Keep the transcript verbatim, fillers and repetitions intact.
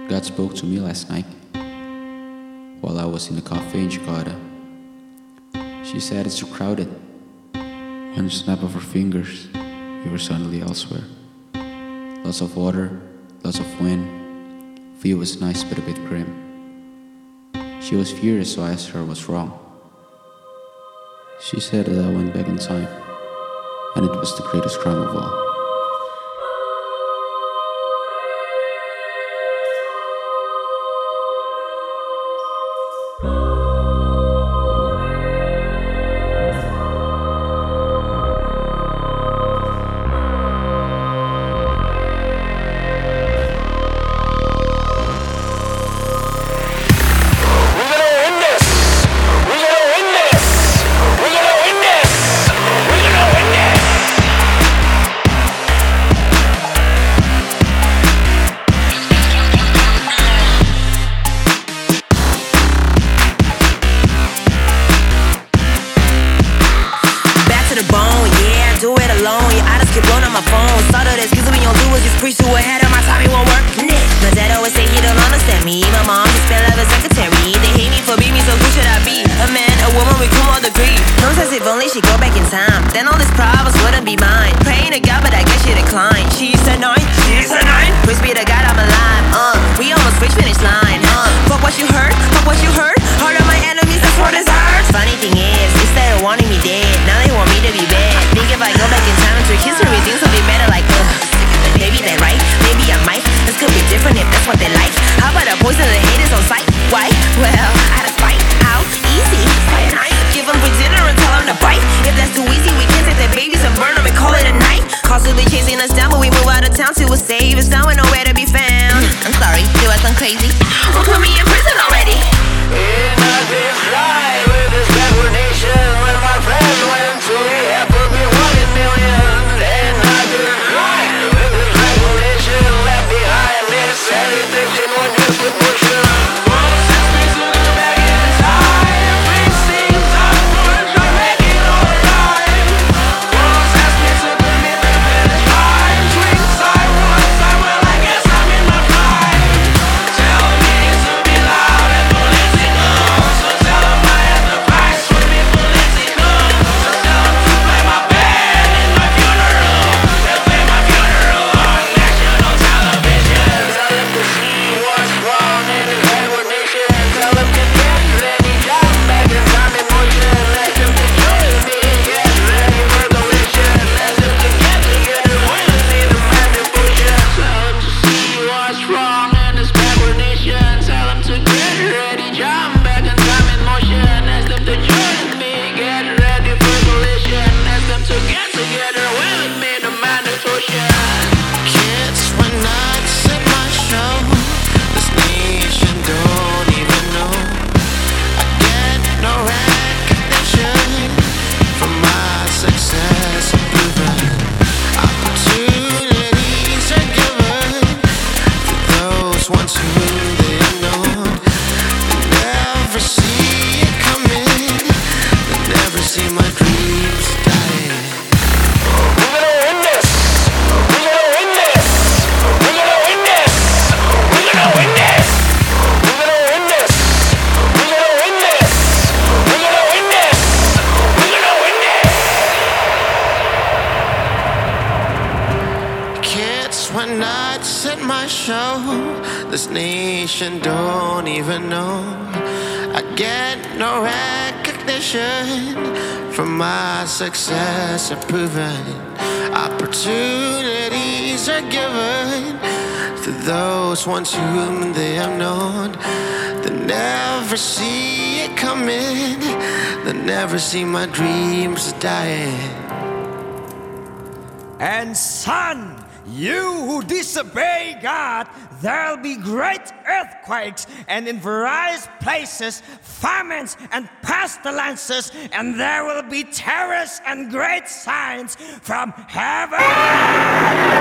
God spoke to me last night while I was in a cafe in Jakarta. She said it's too crowded. One snap of her fingers, we were suddenly elsewhere. Lots of water, lots of wind. View was nice but a bit grim. She was furious, so I asked her what's wrong. She said that I went back in time, and it was the greatest crime of all. Do it alone, your idols get blown on my phone. Start of this, cause what we gon' do is just preach to ahead of my time, it won't work. My dad always say he don't understand me. My mom just spell like a secretary. They hate me for being me, so who should I be? A man, a woman, we come all agree. No says if only she go back in time, then all these problems wouldn't be mine. Praying to God, but I guess she declined. She's a nine, she's a nine. Praise be to God, I'm alive. Uh, we almost reached finish line. Uh, fuck what you heard, fuck what you heard. Heart of my enemies, that's what it's hurt. Funny thing is, instead of wanting me dead, now they want me to be bad. Think if I go back in time into history, things will be better. Like, uh, maybe they right, maybe I might. This could be different if that's what they like. How about I poison the haters on sight? Why? Well, I had to fight. How easy? Fire night. Give them for dinner and tell them to bite. If that's too easy, we can take their babies and burn them and call it a night. Constantly chasing us down, but we move out of town to a save us down with nowhere to be found. I'm sorry, do I sound crazy? Well, put me in prison already. In a big fly with this backward nation, when my friends went to hell, put me one in million. And I did fly with this backward nation, left behind this everything one just with motion. Once whom they unknown, they never see it coming, they never see my dreams dying. We're gonna win this! We're gonna win this! We're gonna win this! We're gonna win this! We're gonna win this! We're gonna win this! We're gonna win this! We're gonna win this! Kids, when nights at my show, this nation don't even know. I get no recognition from my success of proven. Opportunities are given to those ones whom they have known. They never see it coming, they never see my dreams dying. And son, you who disobey God, there'll be great earthquakes, and in various places famines and pestilences, and there will be terrors and great signs from heaven.